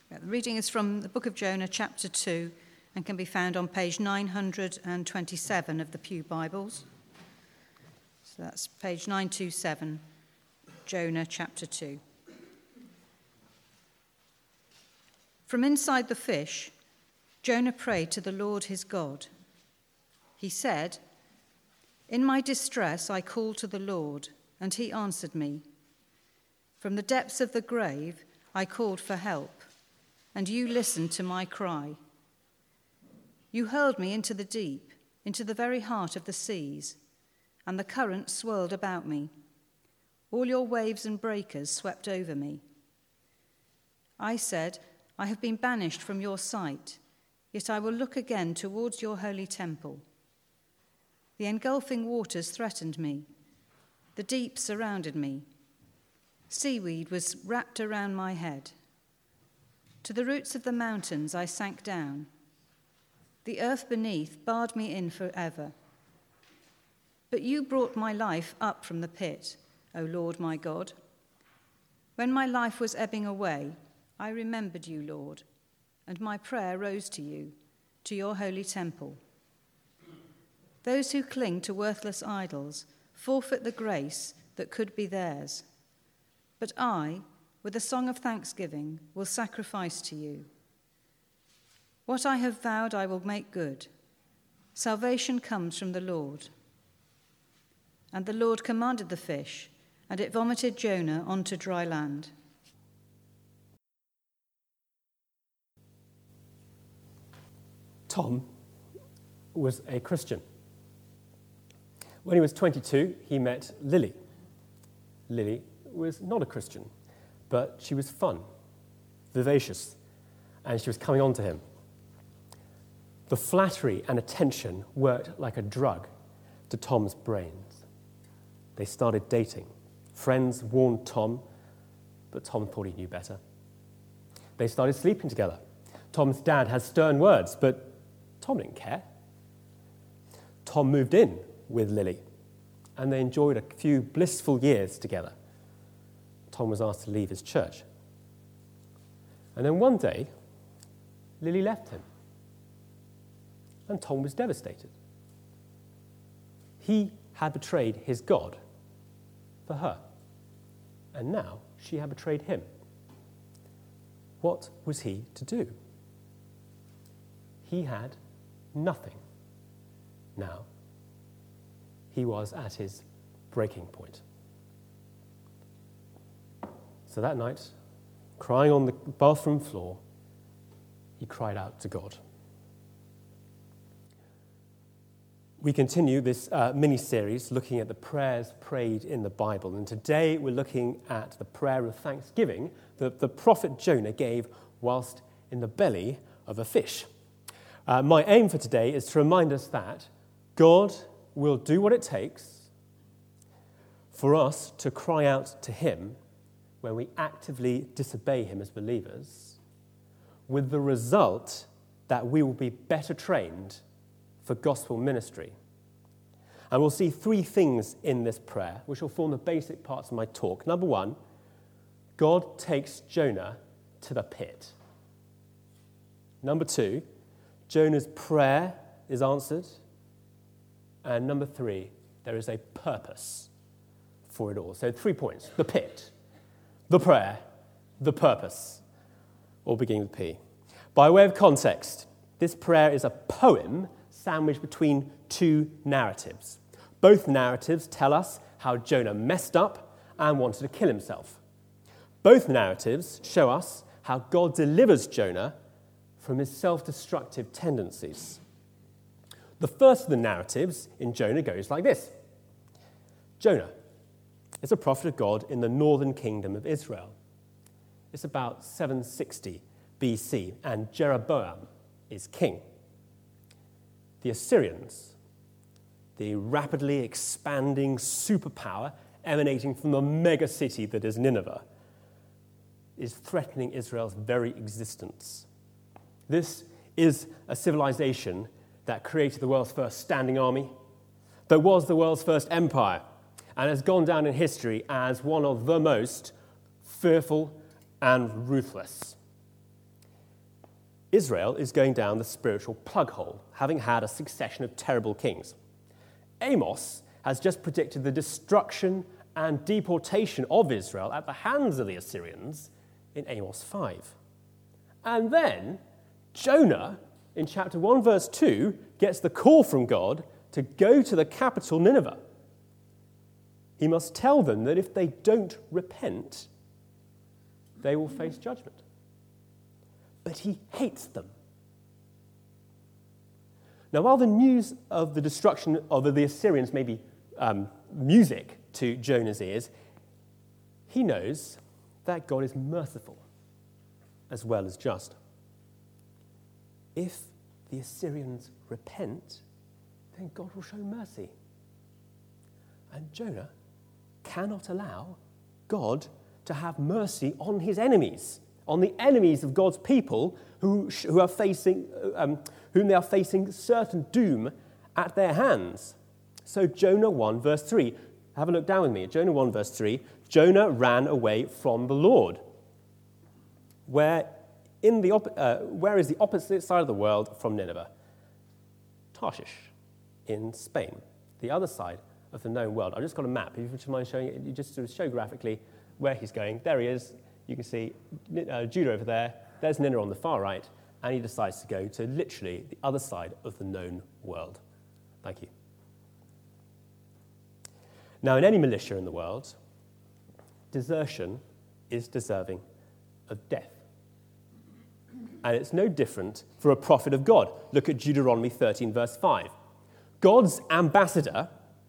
The reading is from the book of Jonah, chapter 2, and can be found on page 927 of the Pew Bibles. So that's page 927, Jonah, chapter 2. From inside the fish, Jonah prayed to the Lord his God. He said, "In my distress I called to the Lord, and he answered me. From the depths of the grave I called for help, and you listened to my cry. You hurled me into the deep, into the very heart of the seas, and the current swirled about me. All your waves and breakers swept over me. I said, I have been banished from your sight, yet I will look again towards your holy temple. The engulfing waters threatened me. The deep surrounded me. Seaweed was wrapped around my head. To the roots of the mountains I sank down. The earth beneath barred me in forever. But you brought my life up from the pit, O Lord my God. When my life was ebbing away, I remembered you, Lord, and my prayer rose to you, to your holy temple. Those who cling to worthless idols forfeit the grace that could be theirs. But I, with a song of thanksgiving, will sacrifice to you. What I have vowed I will make good. Salvation comes from the Lord." And the Lord commanded the fish, and it vomited Jonah onto dry land. Tom was a Christian. When he was 22, he met Lily. Lily was not a Christian, but she was fun, vivacious, and she was coming on to him. The flattery and attention worked like a drug to Tom's brains. They started dating. Friends warned Tom, but Tom thought he knew better. They started sleeping together. Tom's dad had stern words, but Tom didn't care. Tom moved in with Lily, and they enjoyed a few blissful years together. Tom was asked to leave his church. And then one day, Lily left him. And Tom was devastated. He had betrayed his God for her. And now she had betrayed him. What was he to do? He had nothing. Now, he was at his breaking point. So that night, crying on the bathroom floor, he cried out to God. We continue this mini-series looking at the prayers prayed in the Bible. And today we're looking at the prayer of thanksgiving that the prophet Jonah gave whilst in the belly of a fish. My aim for today is to remind us that God will do what it takes for us to cry out to him when we actively disobey him as believers, with the result that we will be better trained for gospel ministry. And we'll see three things in this prayer, which will form the basic parts of my talk. Number one, God takes Jonah to the pit. Number two, Jonah's prayer is answered. And number three, there is a purpose for it all. So 3 points: the pit, the prayer, the purpose, all beginning with P. By way of context, this prayer is a poem sandwiched between two narratives. Both narratives tell us how Jonah messed up and wanted to kill himself. Both narratives show us how God delivers Jonah from his self-destructive tendencies. The first of the narratives in Jonah goes like this. Jonah is a prophet of God in the northern kingdom of Israel. It's about 760 BC, and Jeroboam is king. The Assyrians, the rapidly expanding superpower emanating from the mega city that is Nineveh, is threatening Israel's very existence. This is a civilization that created the world's first standing army, that was the world's first empire, and has gone down in history as one of the most fearful and ruthless. Israel is going down the spiritual plug hole, having had a succession of terrible kings. Amos has just predicted the destruction and deportation of Israel at the hands of the Assyrians in Amos 5. And then Jonah, in chapter 1, verse 2, gets the call from God to go to the capital, Nineveh. He must tell them that if they don't repent, they will face judgment. But he hates them. Now, while the news of the destruction of the Assyrians may be music to Jonah's ears, he knows that God is merciful as well as just. If the Assyrians repent, then God will show mercy. And Jonah cannot allow God to have mercy on his enemies, on the enemies of God's people whom they are facing certain doom at their hands. So Jonah 1, verse 3. Have a look down with me at Jonah 1, verse 3. Jonah ran away from the Lord. Where is the opposite side of the world from Nineveh? Tarshish in Spain, the other side of the known world. I've just got a map. If you would mind showing it, you just sort of show graphically where he's going. There he is. You can see Judah over there. There's Nineveh on the far right. And he decides to go to literally the other side of the known world. Thank you. Now, in any militia in the world, desertion is deserving of death. And it's no different for a prophet of God. Look at Deuteronomy 13, verse 5. God's ambassador,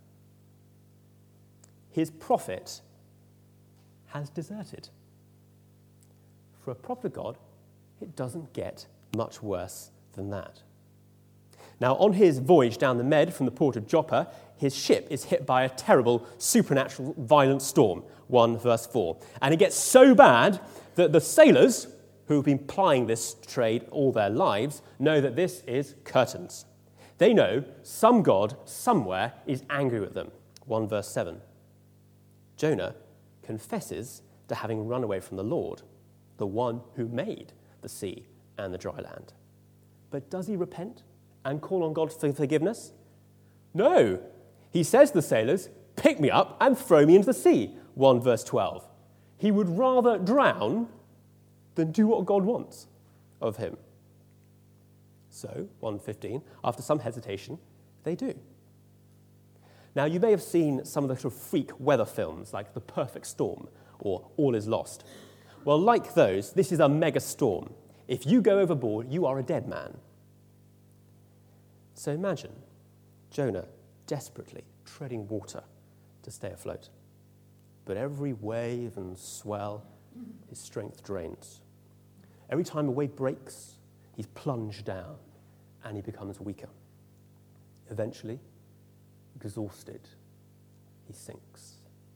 his prophet, has deserted. For a prophet of God, it doesn't get much worse than that. Now, on his voyage down the Med from the port of Joppa, his ship is hit by a terrible, supernatural, violent storm, 1 verse 4. And it gets so bad that the sailors, who have been plying this trade all their lives, know that this is curtains. They know some God somewhere is angry with them, 1 verse 7. Jonah confesses to having run away from the Lord, the one who made the sea and the dry land. But does he repent and call on God for forgiveness? No. He says to the sailors, pick me up and throw me into the sea, 1 verse 12. He would rather drown than do what God wants of him. So, 1:15, after some hesitation, they do. Now, you may have seen some of the sort of freak weather films like The Perfect Storm or All Is Lost. Well, like those, this is a mega storm. If you go overboard, you are a dead man. So imagine Jonah desperately treading water to stay afloat. But every wave and swell, his strength drains. Every time a wave breaks, he's plunged down and he becomes weaker. Eventually, exhausted, he sinks.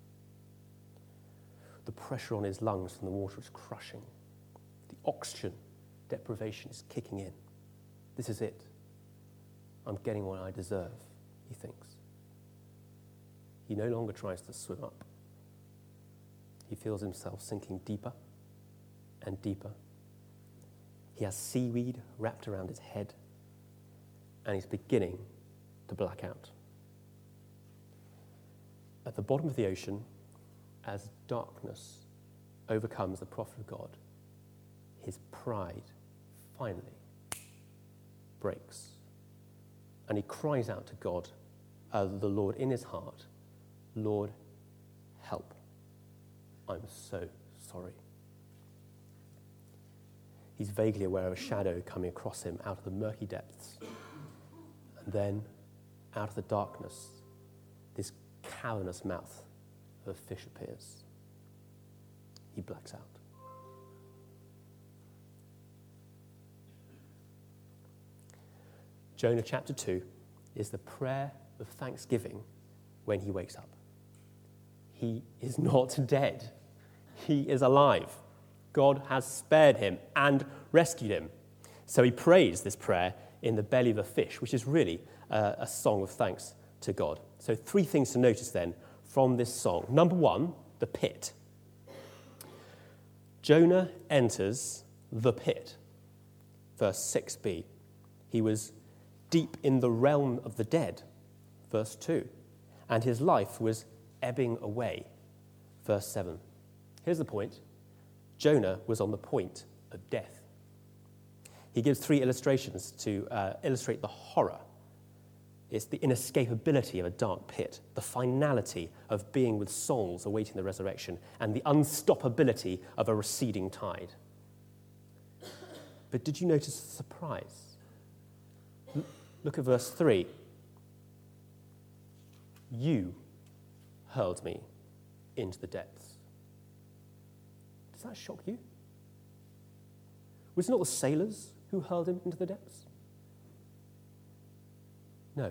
The pressure on his lungs from the water is crushing. The oxygen deprivation is kicking in. This is it. I'm getting what I deserve, he thinks. He no longer tries to swim up. He feels himself sinking deeper and deeper. He has seaweed wrapped around his head, and he's beginning to black out. At the bottom of the ocean, as darkness overcomes the prophet of God, his pride finally breaks. And he cries out to God, the Lord in his heart, Lord, help. I'm so sorry. He's vaguely aware of a shadow coming across him out of the murky depths. And then, out of the darkness, this cavernous mouth of a fish appears. He blacks out. Jonah chapter 2 is the prayer of thanksgiving when he wakes up. He is not dead. He is alive. God has spared him and rescued him. So he prays this prayer in the belly of a fish, which is really a song of thanks to God. So 3 things to notice then from this song. Number 1, the pit. Jonah enters the pit. verse 6b. He was deep in the realm of the dead, verse 2. And his life was ebbing away, verse 7. Here's the point. Jonah was on the point of death. He gives 3 illustrations to illustrate the horror. It's the inescapability of a dark pit, the finality of being with souls awaiting the resurrection, and the unstoppability of a receding tide. But did you notice the surprise? Look at verse 3. You hurled me into the depths. Does that shock you? Was it not the sailors who hurled him into the depths? No.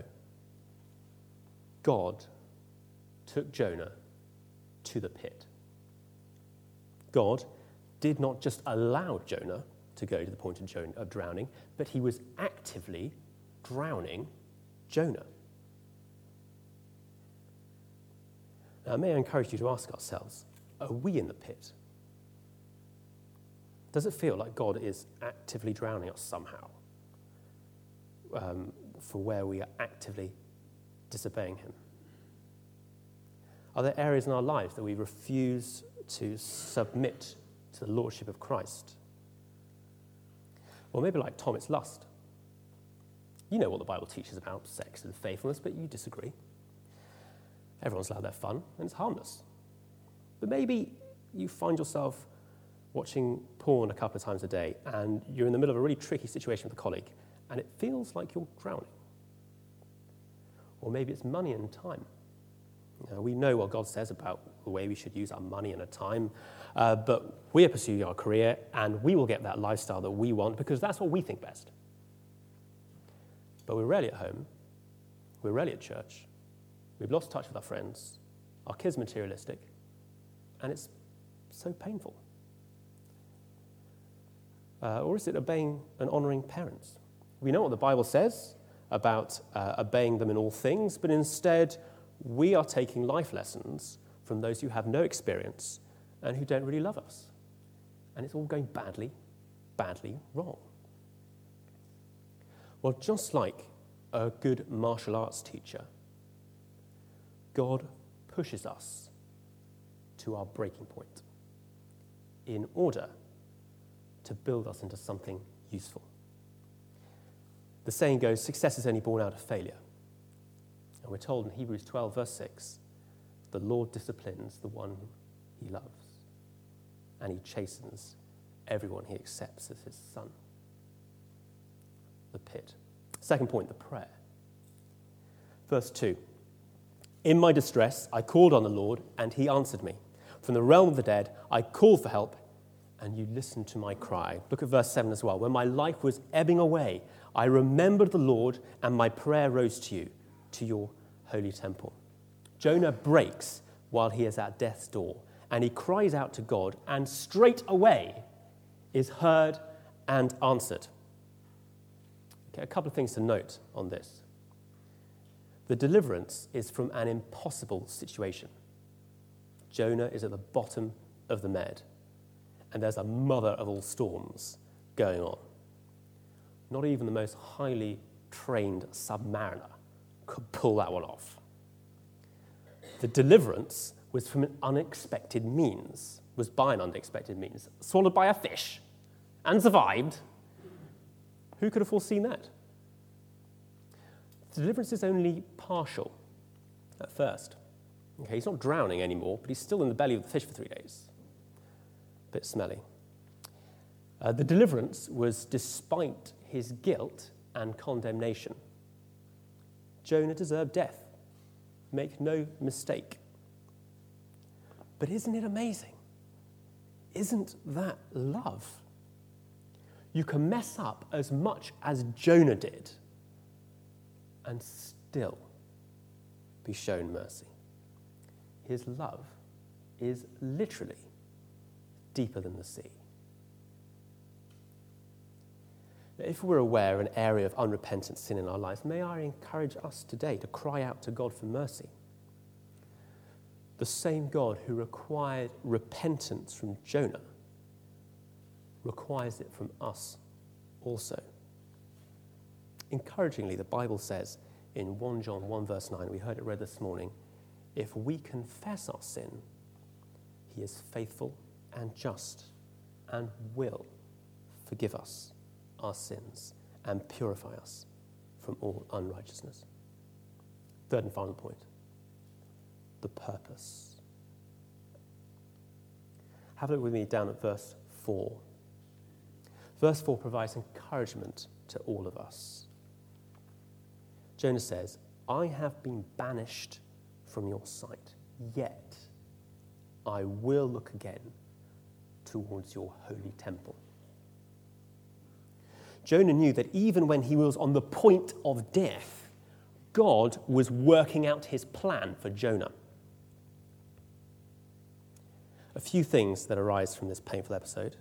God took Jonah to the pit. God did not just allow Jonah to go to the point of drowning, but he was actively drowning Jonah. Now, may I encourage you to ask ourselves, are we in the pit? Does it feel like God is actively drowning us somehow for where we are actively disobeying him? Are there areas in our lives that we refuse to submit to the lordship of Christ? Or maybe like Tom, it's lust. You know what the Bible teaches about sex and faithfulness, but you disagree. Everyone's allowed their fun, and it's harmless. But maybe you find yourself watching porn a couple of times a day, and you're in the middle of a really tricky situation with a colleague, and it feels like you're drowning. Or maybe it's money and time. You know, we know what God says about the way we should use our money and our time, but we are pursuing our career, and we will get that lifestyle that we want because that's what we think best. But we're rarely at home. We're rarely at church. We've lost touch with our friends. Our kids are materialistic, and it's so painful. Or is it obeying and honouring parents? We know what the Bible says about obeying them in all things, but instead we are taking life lessons from those who have no experience and who don't really love us. And it's all going badly, badly wrong. Well, just like a good martial arts teacher, God pushes us to our breaking point in order to build us into something useful. The saying goes, success is only born out of failure. And we're told in Hebrews 12, verse 6, the Lord disciplines the one he loves, and he chastens everyone he accepts as his son. The pit. Second point, the prayer. Verse 2, in my distress I called on the Lord, and he answered me. From the realm of the dead I called for help, and you listened to my cry. Look at verse 7 as well. When my life was ebbing away, I remembered the Lord, and my prayer rose to you, to your holy temple. Jonah breaks while he is at death's door, and he cries out to God, and straight away is heard and answered. Okay, a couple of things to note on this. The deliverance is from an impossible situation. Jonah is at the bottom of the Med, and there's a mother of all storms going on. Not even the most highly trained submariner could pull that one off. The deliverance was from an unexpected means, was by an unexpected means, swallowed by a fish and survived. Who could have foreseen that? The deliverance is only partial at first. Okay, he's not drowning anymore, but he's still in the belly of the fish for 3 days. A bit smelly. The deliverance was despite his guilt and condemnation. Jonah deserved death. Make no mistake. But isn't it amazing? Isn't that love? You can mess up as much as Jonah did and still be shown mercy. His love is literally deeper than the sea. If we're aware of an area of unrepentant sin in our lives, may I encourage us today to cry out to God for mercy. The same God who required repentance from Jonah requires it from us also. Encouragingly, the Bible says in 1 John 1 verse 9, we heard it read this morning, if we confess our sin, he is faithful and just and will forgive us our sins and purify us from all unrighteousness. Third and final point, the purpose. Have a look with me down at verse 4. Verse 4 provides encouragement to all of us. Jonah says, I have been banished from your sight, yet I will look again towards your holy temple. Jonah knew that even when he was on the point of death, God was working out his plan for Jonah. A few things that arise from this painful episode.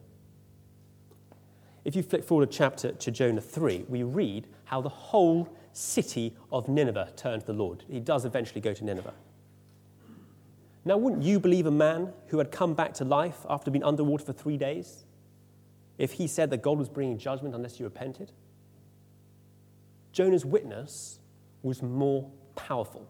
If you flick forward a chapter to Jonah 3, we read how the whole city of Nineveh turned to the Lord. He does eventually go to Nineveh. Now, wouldn't you believe a man who had come back to life after being underwater for 3 days if he said that God was bringing judgment unless you repented? Jonah's witness was more powerful.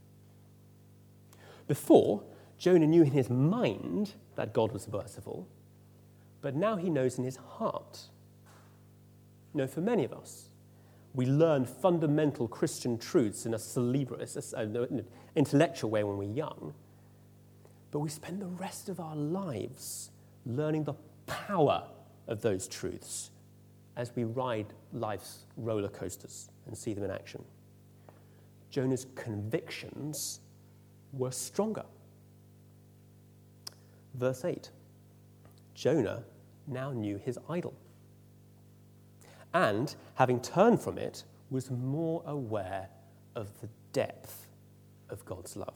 Before, Jonah knew in his mind that God was merciful, but now he knows in his heart. You know, for many of us, we learn fundamental Christian truths in an intellectual way when we're young, but we spend the rest of our lives learning the power of those truths as we ride life's roller coasters and see them in action. Jonah's convictions were stronger. Verse 8, Jonah now knew his idol, and having turned from it, was more aware of the depth of God's love.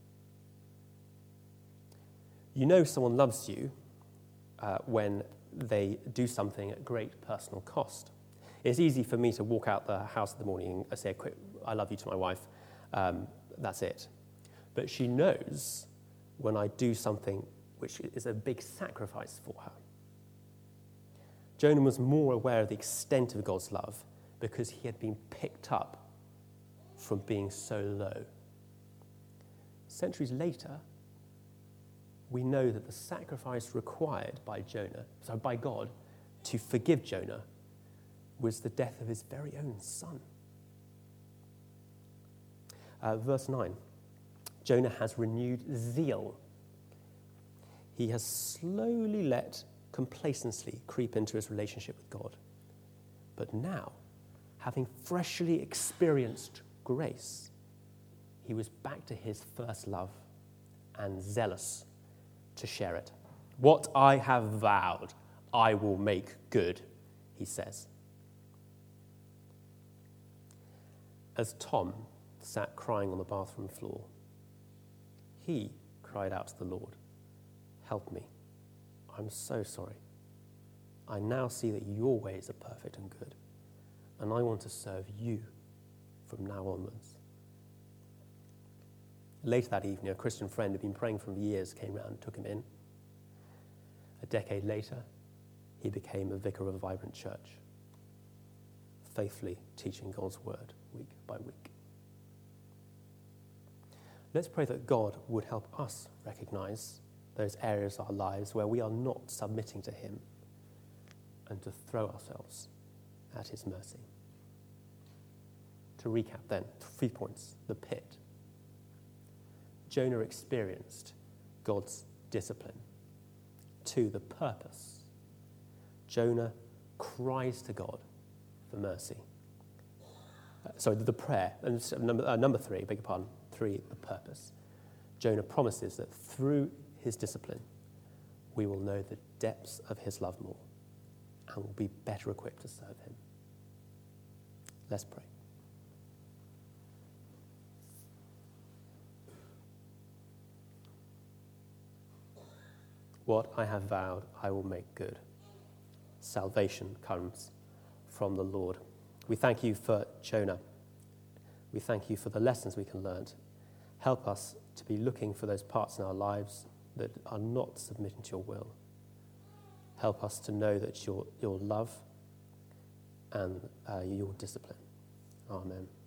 You know someone loves you when they do something at great personal cost. It's easy for me to walk out the house in the morning and say a quick, I love you to my wife, that's it. But she knows when I do something which is a big sacrifice for her. Jonah was more aware of the extent of God's love because he had been picked up from being so low. Centuries later, we know that the sacrifice required by God to forgive Jonah was the death of his very own son. Verse 9, Jonah has renewed zeal. He has slowly let complacency creep into his relationship with God. But now, having freshly experienced grace, he was back to his first love and zealous to share it. What I have vowed, I will make good, he says. As Tom sat crying on the bathroom floor, he cried out to the Lord, help me. I'm so sorry. I now see that your ways are perfect and good, and I want to serve you from now onwards. Later that evening, a Christian friend who'd been praying for years came round and took him in. A decade later, he became a vicar of a vibrant church, faithfully teaching God's word week by week. Let's pray that God would help us recognize those areas of our lives where we are not submitting to him and to throw ourselves at his mercy. To recap then, 3 points. The pit. Jonah experienced God's discipline. 2, the purpose. Jonah cries to God for mercy. The prayer. And number 3, beg your pardon. 3, the purpose. Jonah promises that through his discipline, we will know the depths of his love more and will be better equipped to serve him. Let's pray. What I have vowed, I will make good. Salvation comes from the Lord. We thank you for Jonah. We thank you for the lessons we can learn. Help us to be looking for those parts in our lives that are not submitting to your will. Help us to know that your love and your discipline. Amen.